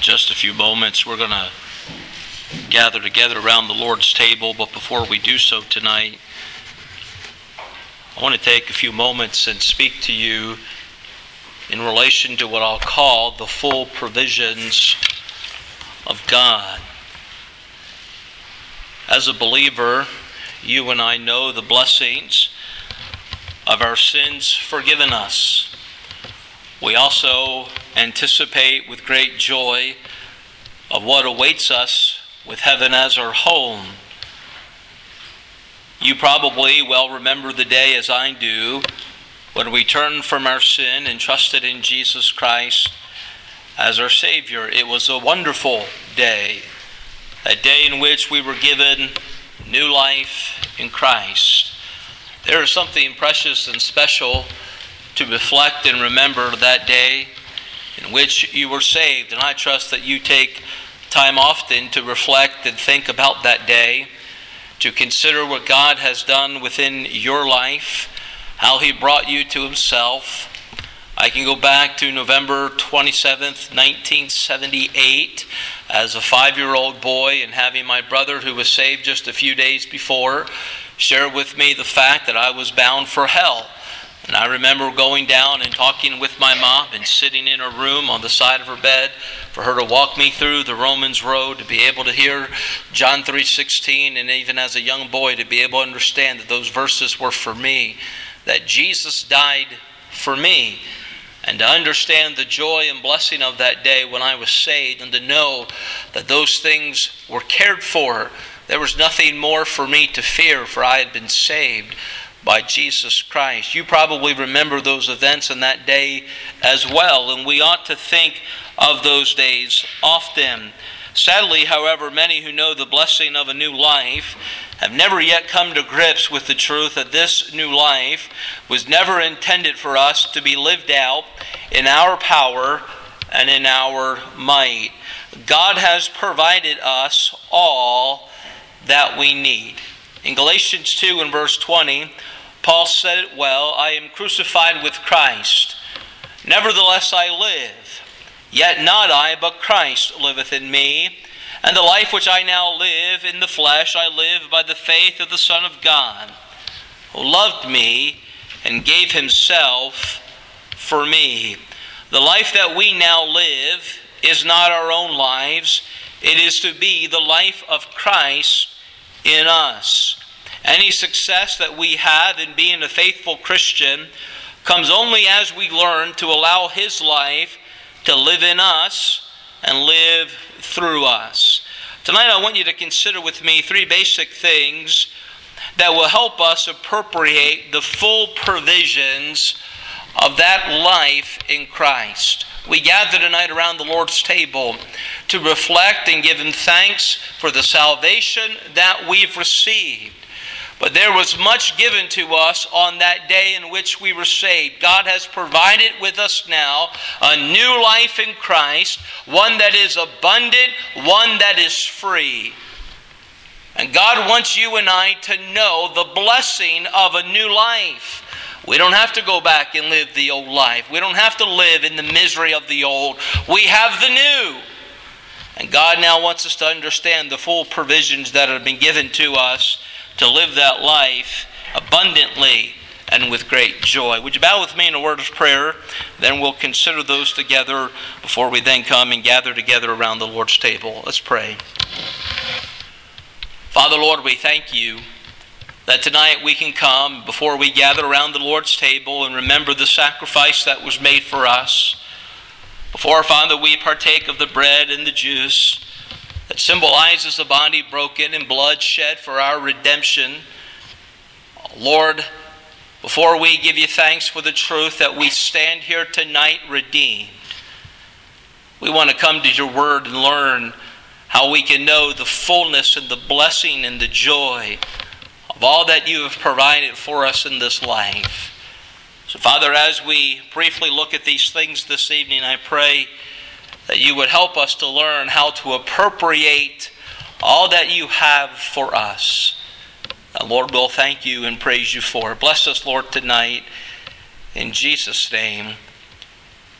just a few moments, we're going to gather together around the Lord's table. But before we do so tonight, I want to take a few moments and speak to you in relation to what I'll call the full provisions of God. As a believer, you and I know the blessings of our sins forgiven us. We also anticipate with great joy of what awaits us with heaven as our home. You probably well remember the day, as I do, when we turned from our sin and trusted in Jesus Christ as our Savior. It was a wonderful day, a day in which we were given new life in Christ. There is something precious and special to reflect and remember that day in which you were saved. And I trust that you take time often to reflect and think about that day, to consider what God has done within your life, how He brought you to Himself. I can go back to November 27th, 1978, as a 5-year-old boy, and having my brother, who was saved just a few days before, share with me the fact that I was bound for hell. And I remember going down and talking with my mom and sitting in her room on the side of her bed for her to walk me through the Romans road, to be able to hear John 3:16, and even as a young boy to be able to understand that those verses were for me, that Jesus died for me, and to understand the joy and blessing of that day when I was saved, and to know that those things were cared for. There was nothing more for me to fear, for I had been saved by Jesus Christ. You probably remember those events in that day as well, and we ought to think of those days often. Sadly, however, many who know the blessing of a new life have never yet come to grips with the truth that this new life was never intended for us to be lived out in our power and in our might. God has provided us all that we need. In Galatians 2 and verse 20, Paul said it well, "I am crucified with Christ. Nevertheless I live. Yet not I, but Christ liveth in me. And the life which I now live in the flesh, I live by the faith of the Son of God, who loved me and gave Himself for me." The life that we now live is not our own lives. It is to be the life of Christ in us. Any success that we have in being a faithful Christian comes only as we learn to allow His life to live in us and live through us. Tonight I want you to consider with me 3 basic things that will help us appropriate the full provisions of that life in Christ. We gather tonight around the Lord's table to reflect and give Him thanks for the salvation that we've received. But there was much given to us on that day in which we were saved. God has provided with us now a new life in Christ, one that is abundant, one that is free. And God wants you and I to know the blessing of a new life. We don't have to go back and live the old life. We don't have to live in the misery of the old. We have the new. And God now wants us to understand the full provisions that have been given to us to live that life abundantly and with great joy. Would you bow with me in a word of prayer? Then we'll consider those together before we then come and gather together around the Lord's table. Let's pray. Father, Lord, we thank You that tonight we can come before we gather around the Lord's table and remember the sacrifice that was made for us. Before, Father, we partake of the bread and the juice that symbolizes the body broken and blood shed for our redemption. Lord, before we give You thanks for the truth that we stand here tonight redeemed, we want to come to Your word and learn how we can know the fullness and the blessing and the joy of all that You have provided for us in this life. So, Father, as we briefly look at these things this evening, I pray that You would help us to learn how to appropriate all that You have for us. And Lord, we'll thank You and praise You for it. Bless us, Lord, tonight. In Jesus' name,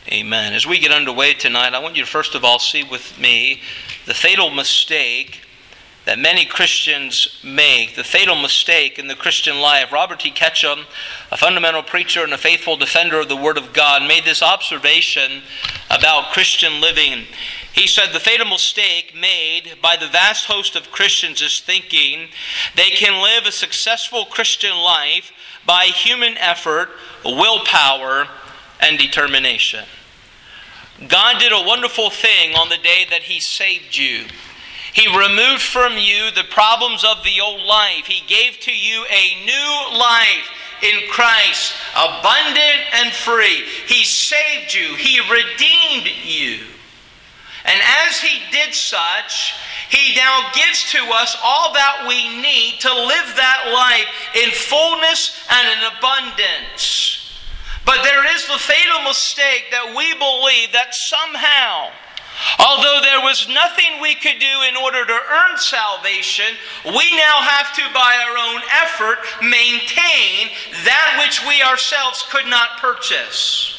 Amen. As we get underway tonight, I want you to first of all see with me the fatal mistake that many Christians make, the fatal mistake in the Christian life. Robert T. Ketchum, a fundamental preacher and a faithful defender of the Word of God, made this observation about Christian living. He said the fatal mistake made by the vast host of Christians is thinking they can live a successful Christian life by human effort, willpower, and determination. God did a wonderful thing on the day that He saved you. He removed from you the problems of the old life. He gave to you a new life in Christ, abundant and free. He saved you. He redeemed you. And as He did such, He now gives to us all that we need to live that life in fullness and in abundance. But there is the fatal mistake that we believe that somehow, although there was nothing we could do in order to earn salvation, we now have to, by our own effort, maintain that which we ourselves could not purchase.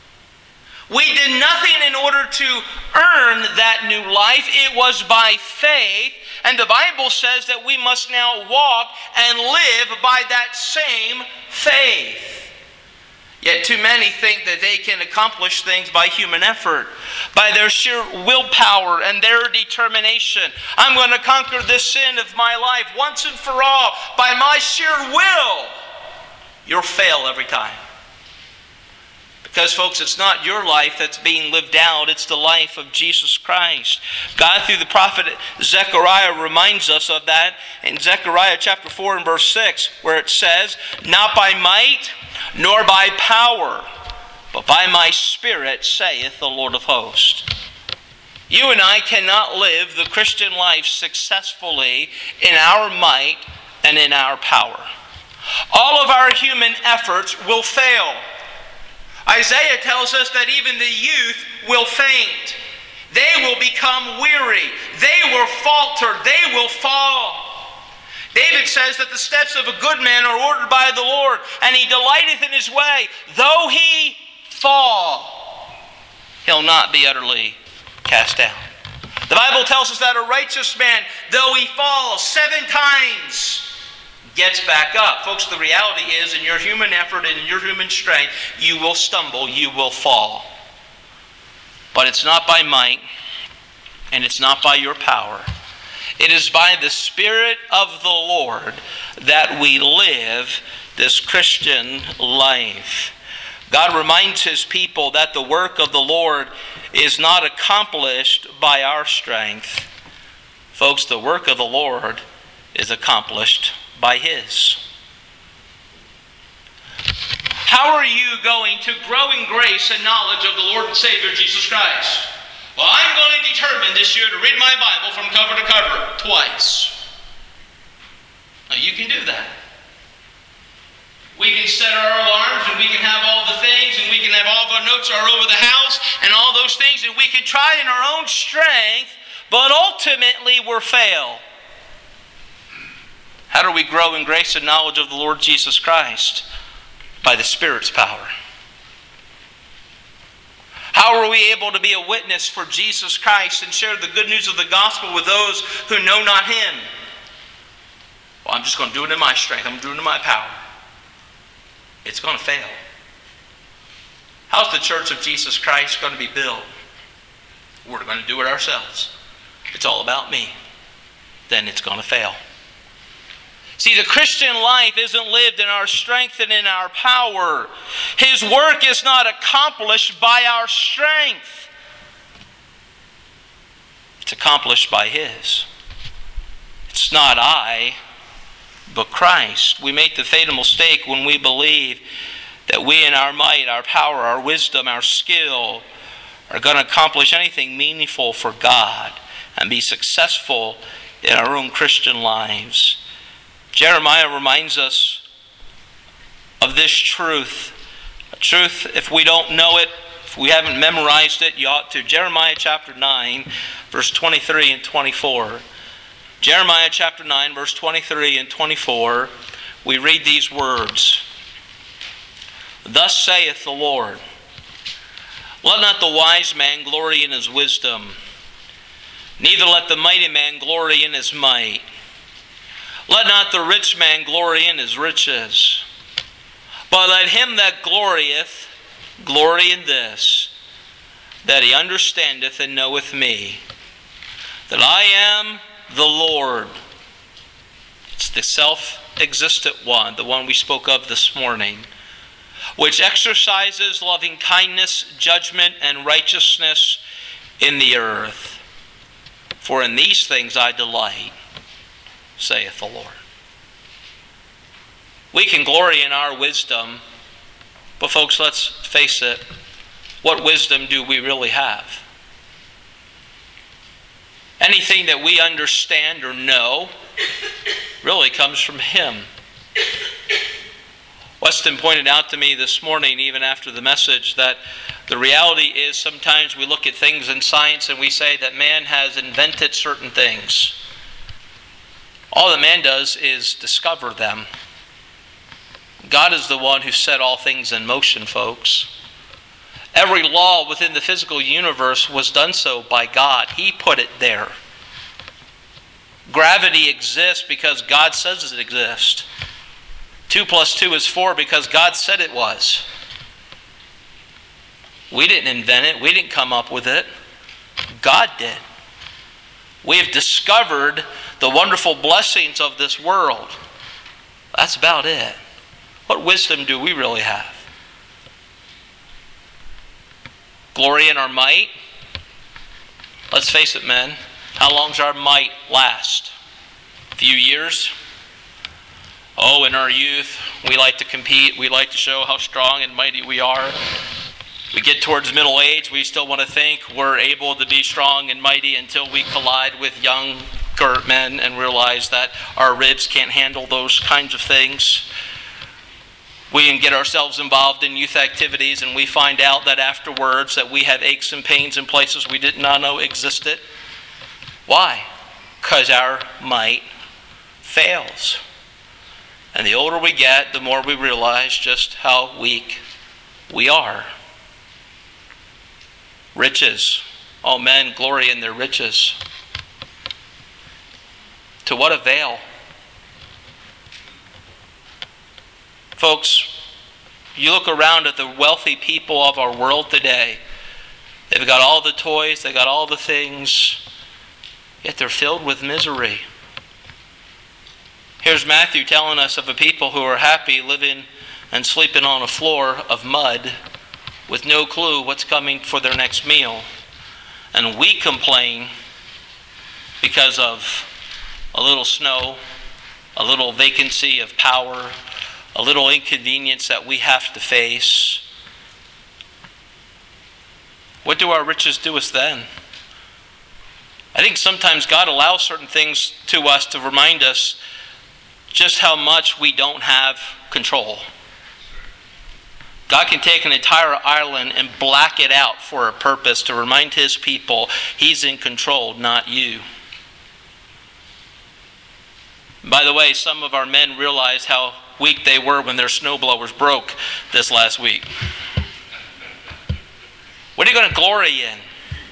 We did nothing in order to earn that new life. It was by faith. And the Bible says that we must now walk and live by that same faith. Yet too many think that they can accomplish things by human effort, by their sheer willpower and their determination. I'm going to conquer this sin of my life once and for all by my sheer will. You'll fail every time. Because, folks, it's not your life that's being lived out. It's the life of Jesus Christ. God, through the prophet Zechariah, reminds us of that in Zechariah chapter 4 and verse 6, where it says, "Not by might, nor by power, but by my Spirit, saith the Lord of hosts." You and I cannot live the Christian life successfully in our might and in our power. All of our human efforts will fail. Isaiah tells us that even the youth will faint. They will become weary. They will falter. They will fall. David says that the steps of a good man are ordered by the Lord, and he delighteth in his way. Though he fall, he'll not be utterly cast down. The Bible tells us that a righteous man, though he falls 7 times, gets back up. Folks, the reality is, in your human effort and in your human strength, you will stumble, you will fall. But it's not by might, and it's not by your power. It is by the Spirit of the Lord that we live this Christian life. God reminds His people that the work of the Lord is not accomplished by our strength. Folks, the work of the Lord is accomplished by His. How are you going to grow in grace and knowledge of the Lord and Savior Jesus Christ? Well, I'm going to determine this year to read my Bible from cover to cover twice. Now, you can do that. We can set our alarms, and we can have all the things, and we can have all of our notes all over the house, and all those things, and we can try in our own strength, but ultimately we'll fail. How do we grow in grace and knowledge of the Lord Jesus Christ? By the Spirit's power. How are we able to be a witness for Jesus Christ and share the good news of the gospel with those who know not Him? Well, I'm just going to do it in my strength. I'm going to do it in my power. It's going to fail. How's the church of Jesus Christ going to be built? We're going to do it ourselves. It's all about me. Then it's going to fail. See, the Christian life isn't lived in our strength and in our power. His work is not accomplished by our strength. It's accomplished by His. It's not I, but Christ. We make the fatal mistake when we believe that we in our might, our power, our wisdom, our skill are going to accomplish anything meaningful for God and be successful in our own Christian lives. Jeremiah reminds us of this truth. A truth, if we don't know it, if we haven't memorized it, you ought to. Jeremiah chapter 9, verse 23 and 24. Jeremiah chapter 9, verse 23 and 24, we read these words. Thus saith the Lord, Let not the wise man glory in his wisdom, neither let the mighty man glory in his might. Let not the rich man glory in his riches, but let him that glorieth glory in this, that he understandeth and knoweth me, that I am the Lord. It's the self-existent one, the one we spoke of this morning, which exercises loving kindness, judgment, and righteousness in the earth. For in these things I delight, saith the Lord. We can glory in our wisdom, but folks, let's face it, what wisdom do we really have? Anything that we understand or know really comes from Him. Weston pointed out to me this morning, even after the message, that the reality is sometimes we look at things in science and we say that man has invented certain things. All that man does is discover them. God is the one who set all things in motion, folks. Every law within the physical universe was done so by God. He put it there. Gravity exists because God says it exists. 2 + 2 is 4 because God said it was. We didn't invent it. We didn't come up with it. God did. We have discovered the wonderful blessings of this world. That's about it. What wisdom do we really have? Glory in our might? Let's face it, men. How long does our might last? A few years? Oh, in our youth, we like to compete. We like to show how strong and mighty we are. We get towards middle age, we still want to think we're able to be strong and mighty until we collide with younger men and realize that our ribs can't handle those kinds of things. We can get ourselves involved in youth activities and we find out that afterwards that we have aches and pains in places we did not know existed. Why? Because our might fails. And the older we get, the more we realize just how weak we are. Riches. All men glory in their riches. To what avail? Folks, you look around at the wealthy people of our world today. They've got all the toys, they've got all the things, yet they're filled with misery. Here's Matthew telling us of a people who are happy living and sleeping on a floor of mud with no clue what's coming for their next meal. And we complain because of a little snow, a little vacancy of power, a little inconvenience that we have to face. What do our riches do us then? I think sometimes God allows certain things to us to remind us just how much we don't have control. God can take an entire island and black it out for a purpose to remind His people He's in control, not you. By the way, some of our men realized how weak they were when their snowblowers broke this last week. What are you going to glory in?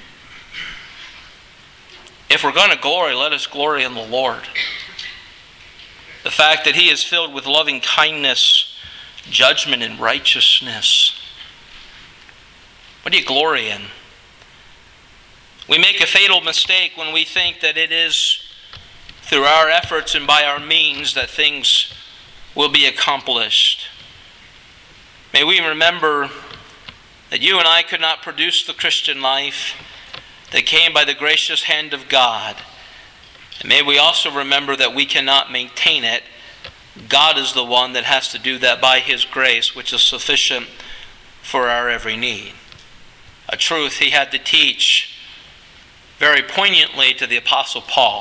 If we're going to glory, let us glory in the Lord. The fact that He is filled with loving kindness, judgment, and righteousness. What do you glory in? We make a fatal mistake when we think that it is through our efforts and by our means that things will be accomplished. May we remember that you and I could not produce the Christian life that came by the gracious hand of God. And may we also remember that we cannot maintain it. God is the one that has to do that by His grace, which is sufficient for our every need. A truth He had to teach very poignantly to the Apostle Paul.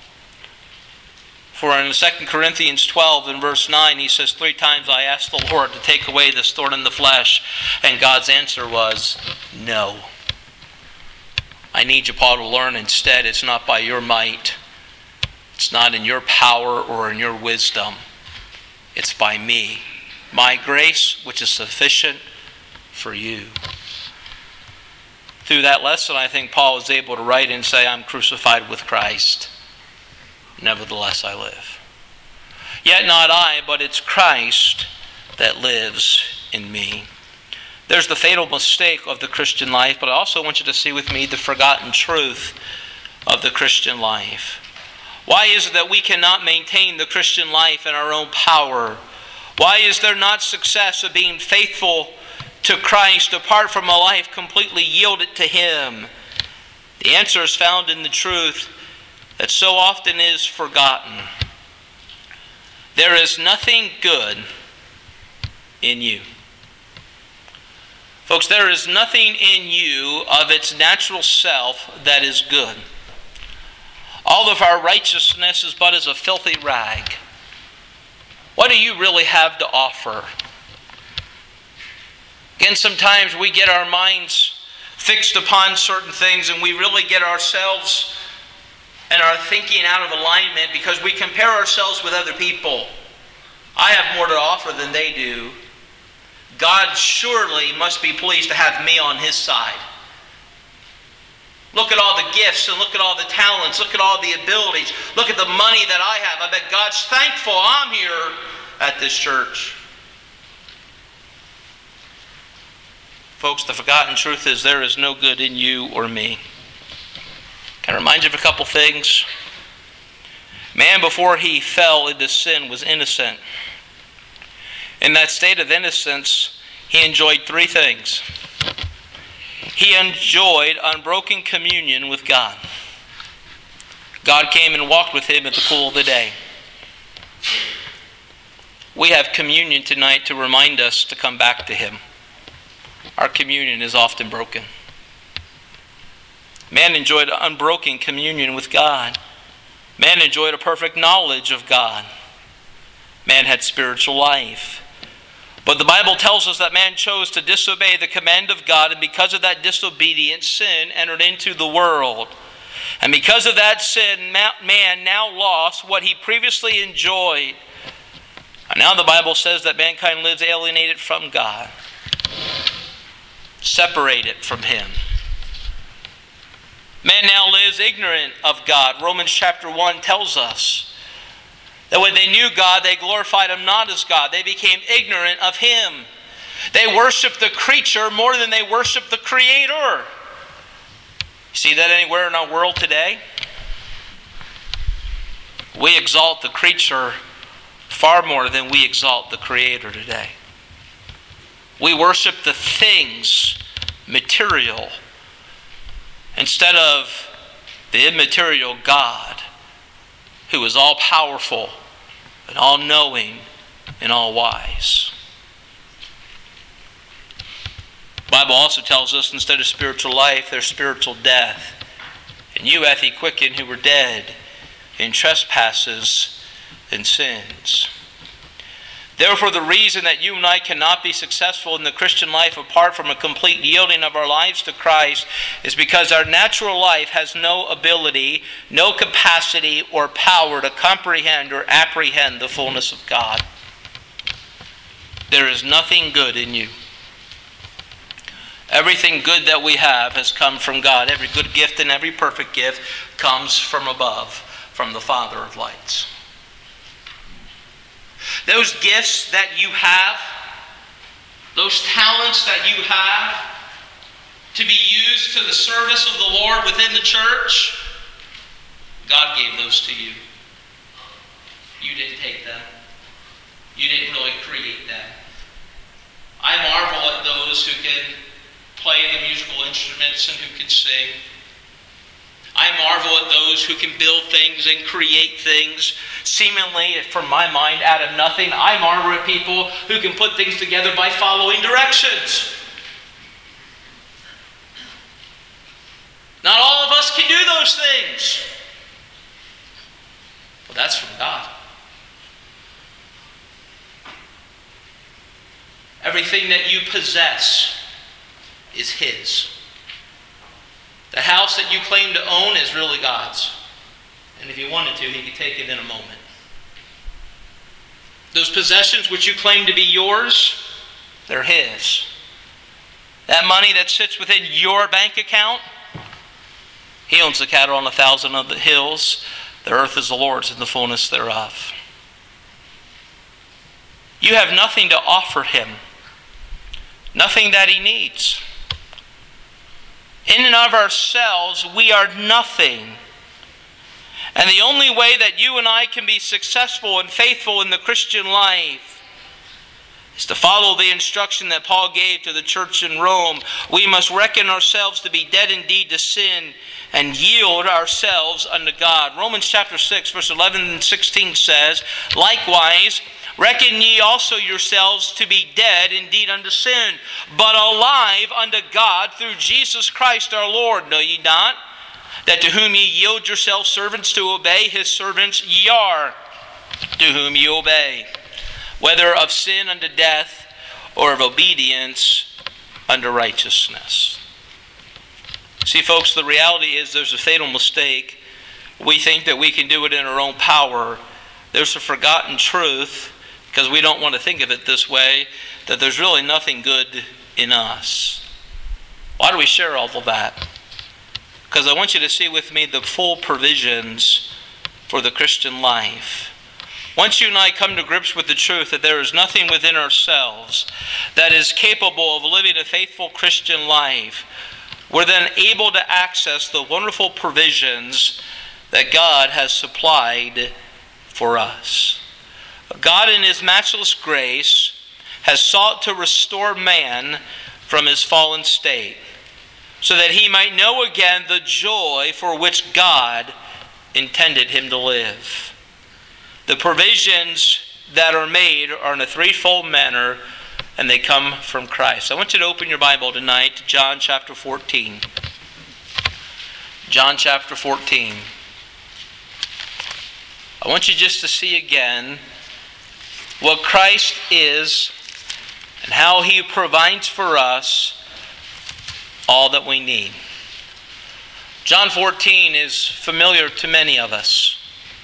For in 2 Corinthians 12 and verse 9, he says, 3 times I asked the Lord to take away this thorn in the flesh, and God's answer was, no. I need you, Paul, to learn instead it's not by your might. It's not in your power or in your wisdom. It's by me. My grace, which is sufficient for you. Through that lesson, I think Paul was able to write and say, I'm crucified with Christ. Nevertheless, I live. Yet not I, but it's Christ that lives in me. There's the fatal mistake of the Christian life, but I also want you to see with me the forgotten truth of the Christian life. Why is it that we cannot maintain the Christian life in our own power? Why is there not success of being faithful to Christ apart from a life completely yielded to Him? The answer is found in the truth that so often is forgotten. There is nothing good in you. Folks, there is nothing in you of its natural self that is good. All of our righteousness is but as a filthy rag. What do you really have to offer? Again, sometimes we get our minds fixed upon certain things and we really get ourselves and our thinking out of alignment because we compare ourselves with other people. I have more to offer than they do. God surely must be pleased to have me on His side. Look at all the gifts and look at all the talents. Look at all the abilities. Look at the money that I have. I bet God's thankful I'm here at this church. Folks, the forgotten truth is there is no good in you or me. Can I remind you of a couple things? Man, before he fell into sin, was innocent. In that state of innocence, he enjoyed three things. He enjoyed unbroken communion with God. God came and walked with him at the cool of the day. We have communion tonight to remind us to come back to Him. Our communion is often broken. Man enjoyed unbroken communion with God. Man enjoyed a perfect knowledge of God. Man had spiritual life. But the Bible tells us that man chose to disobey the command of God, and because of that disobedience, sin entered into the world. And because of that sin, man now lost what he previously enjoyed. And now the Bible says that mankind lives alienated from God, separated from Him. Man now lives ignorant of God. Romans chapter 1 tells us that when they knew God, they glorified Him not as God. They became ignorant of Him. They worshiped the creature more than they worshiped the Creator. You see that anywhere in our world today? We exalt the creature far more than we exalt the Creator today. We worship the things, material, instead of the immaterial God, who is all-powerful and all-knowing and all-wise. The Bible also tells us instead of spiritual life, there's spiritual death. And you hath He quickened who were dead in trespasses and sins. Therefore, the reason that you and I cannot be successful in the Christian life apart from a complete yielding of our lives to Christ is because our natural life has no ability, no capacity or power to comprehend or apprehend the fullness of God. There is nothing good in you. Everything good that we have has come from God. Every good gift and every perfect gift comes from above, from the Father of lights. Those gifts that you have, those talents that you have to be used to the service of the Lord within the church, God gave those to you. You didn't take them. You didn't really create them. I marvel at those who can play the musical instruments and who can sing. I marvel at those who can build things and create things seemingly, from my mind, out of nothing. I marvel at people who can put things together by following directions. Not all of us can do those things. Well, that's from God. Everything that you possess is His. The house that you claim to own is really God's. And if He wanted to, He could take it in a moment. Those possessions which you claim to be yours, they're His. That money that sits within your bank account, He owns the cattle on 1,000 of the hills. The earth is the Lord's and the fullness thereof. You have nothing to offer Him. Nothing that He needs. In and of ourselves, we are nothing. And the only way that you and I can be successful and faithful in the Christian life is to follow the instruction that Paul gave to the church in Rome. We must reckon ourselves to be dead indeed to sin and yield ourselves unto God. Romans chapter 6, verse 11 and 16 says, "Likewise, reckon ye also yourselves to be dead indeed unto sin, but alive unto God through Jesus Christ our Lord. Know ye not that to whom ye yield yourselves servants to obey, His servants ye are, to whom ye obey, whether of sin unto death, or of obedience unto righteousness." See, folks, the reality is there's a fatal mistake. We think that we can do it in our own power. There's a forgotten truth, because we don't want to think of it this way, that there's really nothing good in us. Why do we share all of that? Because I want you to see with me the full provisions for the Christian life. Once you and I come to grips with the truth that there is nothing within ourselves that is capable of living a faithful Christian life, we're then able to access the wonderful provisions that God has supplied for us. God in His matchless grace has sought to restore man from his fallen state, so that he might know again the joy for which God intended him to live. The provisions that are made are in a threefold manner, and they come from Christ. I want you to open your Bible tonight to John chapter 14. John chapter 14. I want you just to see again what Christ is and how He provides for us all that we need. John 14 is familiar to many of us.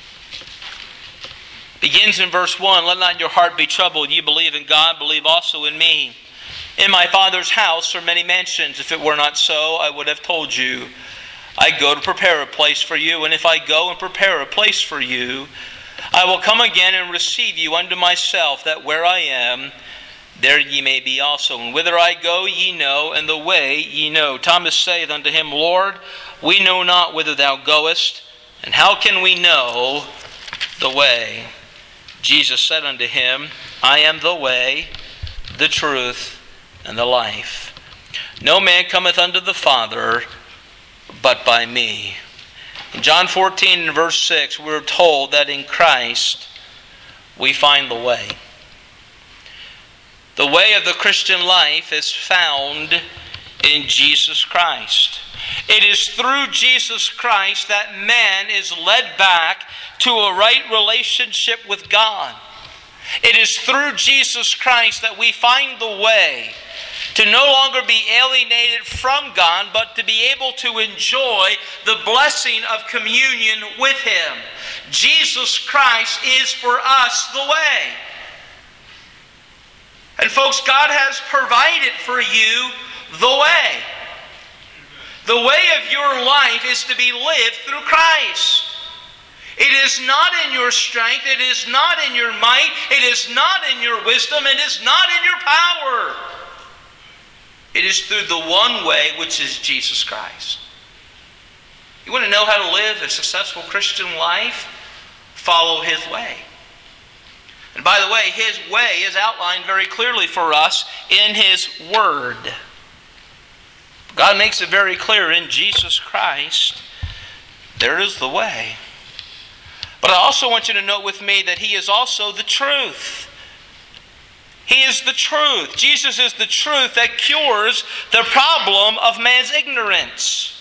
Begins in verse 1, "Let not your heart be troubled. Ye believe in God, believe also in me. In my Father's house are many mansions. If it were not so, I would have told you. I go to prepare a place for you. And if I go and prepare a place for you, I will come again and receive you unto myself, that where I am, there ye may be also. And whither I go ye know, and the way ye know." Thomas saith unto him, "Lord, we know not whither thou goest, and how can we know the way?" Jesus said unto him, "I am the way, the truth, and the life. No man cometh unto the Father but by me." In John 14 and verse 6, we're told that in Christ we find the way. The way of the Christian life is found in Jesus Christ. It is through Jesus Christ that man is led back to a right relationship with God. It is through Jesus Christ that we find the way to no longer be alienated from God, but to be able to enjoy the blessing of communion with Him. Jesus Christ is for us the way. And folks, God has provided for you the way. The way of your life is to be lived through Christ. It is not in your strength, it is not in your might, it is not in your wisdom, it is not in your power. It is through the one way, which is Jesus Christ. You want to know how to live a successful Christian life? Follow His way. And by the way, His way is outlined very clearly for us in His Word. God makes it very clear in Jesus Christ, there is the way. But I also want you to note with me that He is also the truth. He is the truth. Jesus is the truth that cures the problem of man's ignorance.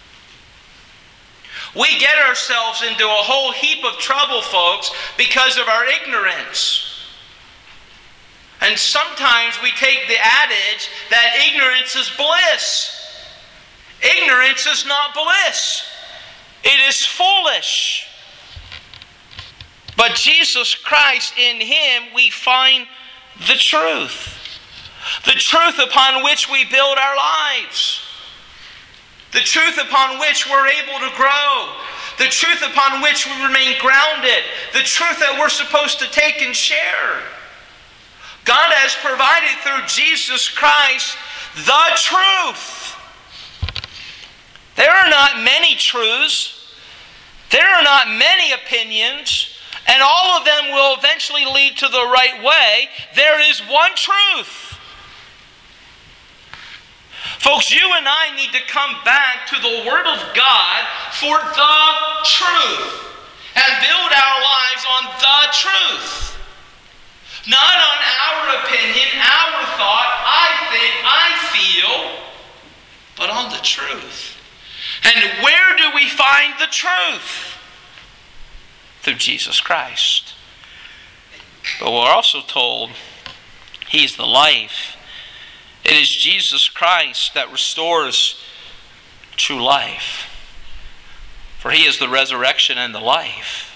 We get ourselves into a whole heap of trouble, folks, because of our ignorance. And sometimes we take the adage that ignorance is bliss. Ignorance is not bliss. It is foolish. But Jesus Christ, in Him we find the truth. The truth upon which we build our lives. The truth upon which we're able to grow. The truth upon which we remain grounded. The truth that we're supposed to take and share. God has provided through Jesus Christ the truth. There are not many truths. There are not many opinions. And all of them will eventually lead to the right way. There is one truth. Folks, you and I need to come back to the Word of God for the truth and build our lives on the truth. Not on our opinion, our thought, I think, I feel, but on the truth. And where do we find the truth? Through Jesus Christ. But we're also told He's the life. It is Jesus Christ that restores true life. For He is the resurrection and the life.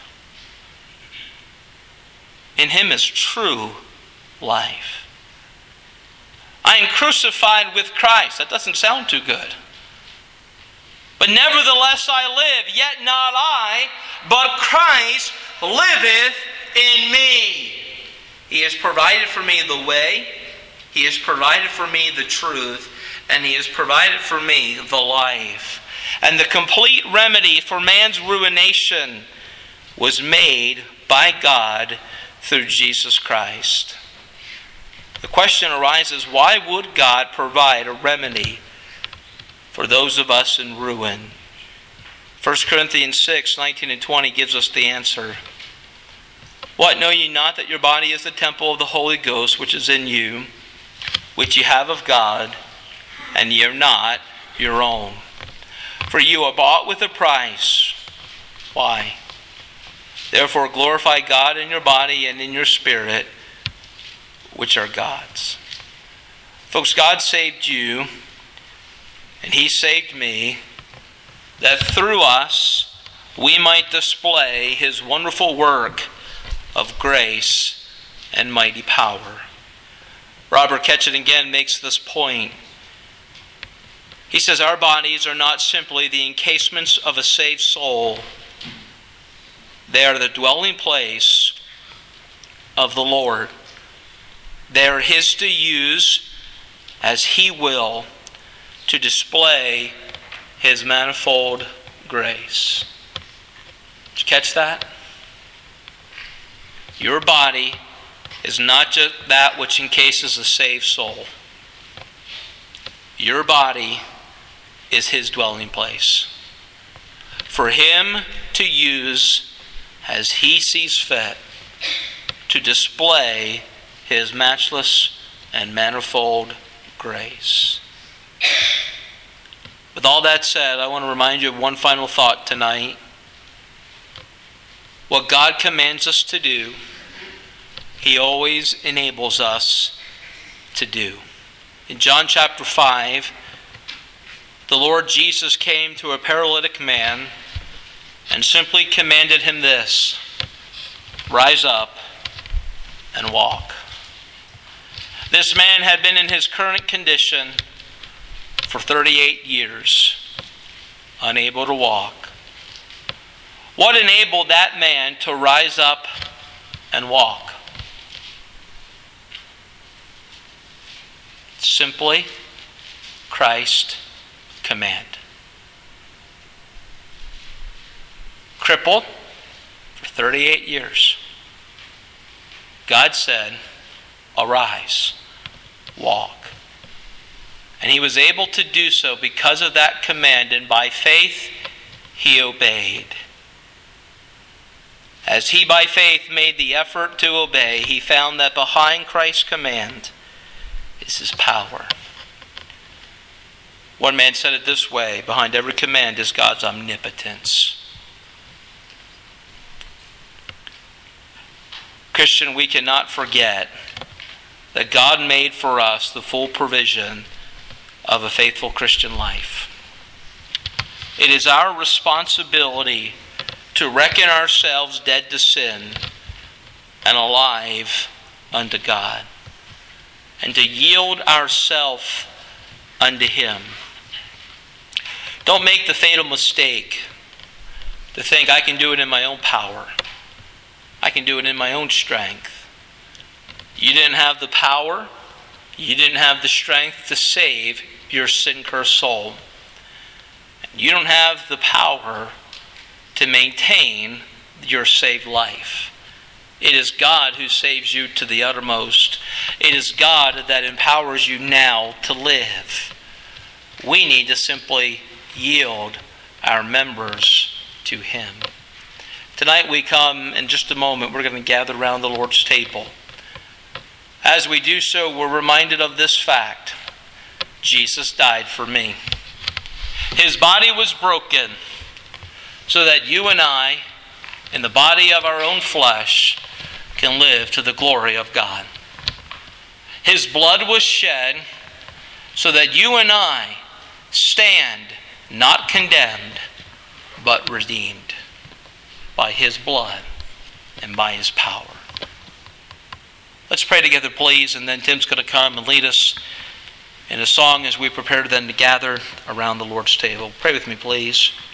In Him is true life. I am crucified with Christ. That doesn't sound too good. But nevertheless I live, yet not I, but Christ liveth in me. He has provided for me the way. He has provided for me the truth. And He has provided for me the life. And the complete remedy for man's ruination was made by God through Jesus Christ. The question arises, why would God provide a remedy for those of us in ruin? 1 Corinthians 6, 19 and 20 gives us the answer. What, know ye not that your body is the temple of the Holy Ghost, which is in you, which ye have of God, and ye are not your own? For you are bought with a price. Why? Therefore glorify God in your body and in your spirit, which are God's. Folks, God saved you, and He saved me, that through us we might display His wonderful work of grace and mighty power. Robert Ketchett again makes this point. He says, our bodies are not simply the encasements of a saved soul. They are the dwelling place of the Lord. They are His to use as He will to display His manifold grace. Did you catch that? Your body is not just that which encases a saved soul. Your body is His dwelling place. For Him to use as He sees fit to display His matchless and manifold grace. With all that said, I want to remind you of one final thought tonight. What God commands us to do, He always enables us to do. In John chapter 5, the Lord Jesus came to a paralytic man and simply commanded him this: rise up and walk. This man had been in his current condition for 38 years, unable to walk. What enabled that man to rise up and walk? Simply Christ's command. Crippled for 38 years, God said, arise, walk. And he was able to do so because of that command, and by faith he obeyed. As he by faith made the effort to obey, he found that behind Christ's command is His power. One man said it this way: behind every command is God's omnipotence. Christian, we cannot forget that God made for us the full provision of a faithful Christian life. It is our responsibility to reckon ourselves dead to sin and alive unto God. and to yield ourselves unto Him. Don't make the fatal mistake to think I can do it in my own power. I can do it in my own strength. You didn't have the power. You didn't have the strength to save your sin-cursed soul. You don't have the power to maintain your saved life. It is God who saves you to the uttermost. It is God that empowers you now to live. We need to simply yield our members to Him. Tonight we come, in just a moment, we're going to gather around the Lord's table. As we do so, we're reminded of this fact. Jesus died for me. His body was broken so that you and I, in the body of our own flesh, can live to the glory of God. His blood was shed so that you and I stand not condemned, but redeemed by His blood and by His power. Let's pray together, please, and then Tim's going to come and lead us in a song as we prepare then to gather around the Lord's table. Pray with me, please.